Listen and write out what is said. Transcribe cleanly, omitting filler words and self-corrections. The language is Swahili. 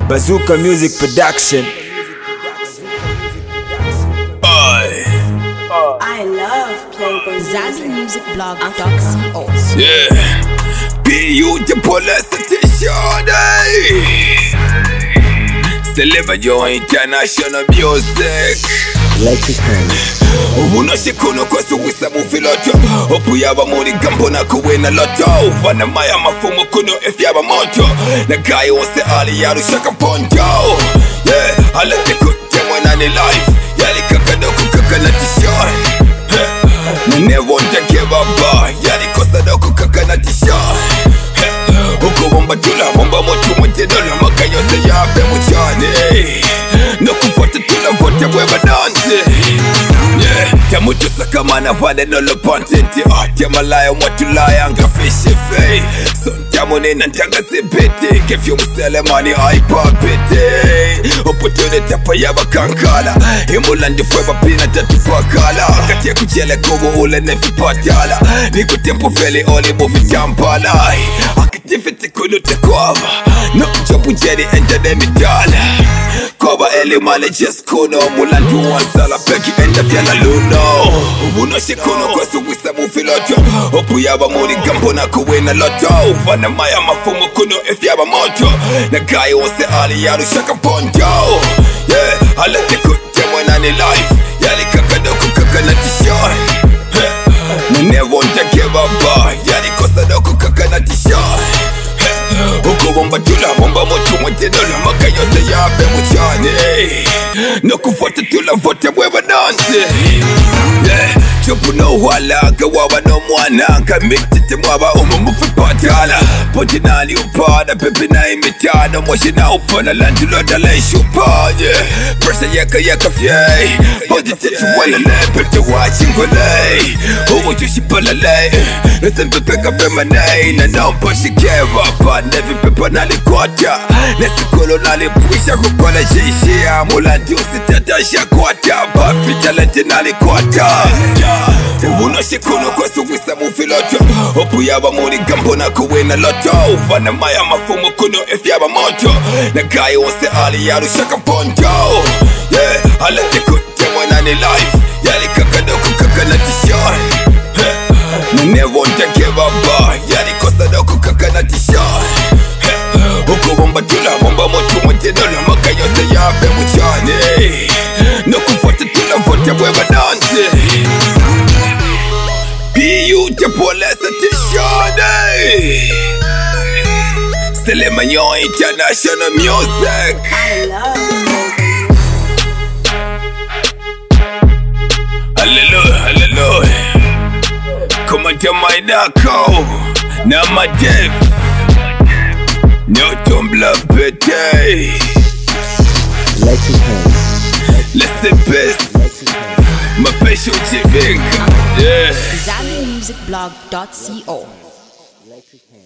Bazooka Music Production. I love playing on ZabiMusicBlog.co. Yeah, beautiful esthetician. Deliver your international music. Unashikono kwa suwisa mufiloto Opu yaba muri gambo na kuwena loto Wana maya mafumo kuno if yaba moto Na guy wose ali yaru shaka ponto. Yeah, alate kute mwenani life Yali kakano kukakana tishon. Na never want to give up. Yali kosa do kukakana tishon. Uko wamba tula wamba motu mwentedola Maka yose yabe mchane No kufata tula vote weba danse. Yeah, tamutu sakamana vade no lo pantenti. Tamalaya mwatulaya anga fishy fay. Son tamone nantanga zibiti. Give you musele money aipa piti. Opportunity pa yaba kankala. Imulandi fweba pina tatu pakala. Kati ya kuchele kubo ule nefi patala. Niko tempo feli oli mufi tampala. Aktivity kunu te kwaba. No jobu jedi enter demi dala. Koba eli male just kuno. Mulandu wansala peki enda vyala luno. Uno shikono kwa suwisa mufiloto. Opu yaba muri gambo na kuwena loto. Vana maya mafumo kuno if yaba moto. Na guy wose ali yaru shaka ponto. Yeah, alate kute mwenani life. Yali kakado kukakana tishon. Na never want to give up. Yali kosa do kukakana tishon. Uko wamba tula wamba motu mwentedola Maka yose yabe mchane No kufata tula vote weba danse. Yeah, chupu no wala kawawa no mwana Kamitite mwaba umufi patala. Ponti nani upada pepe na imitana. Mwashi na upana landulo dala ishupa. Yeah, presa yaka fyay. Ponti tetu wala le pete wachingole. Umu tushipala le Nasa pepe kafe manay. Na nompa shikewa pa nevi pepe nalikwata. Nasi kolo nalipwisha kukola shishia. Mulandi usitata shakwata. Bafi talente nalikwata. Uno shikono kwa suwisa mufiloto. Opu yaba muri gambo na kuwena loto. Vana maya mafumo kuno if yaba moto. Na guy wose ali yaru shaka ponto. Yeah, alate kute mwenani life. Yali kakado kukakana tishon. Na never want to give up. Yali kosa do kukakana tishon. Uko wamba tula wamba motu mwentedola Maka yose yabe mchane No kufata tula vote weba danse. Beautiful esthetician. Selemanyo international music. I love Hallelujah, hallelujah. Come on to my Nako. Now my death. No tumbler pete. Listen best. My patient chivinka. Yeah. ZabiMusicBlog.co.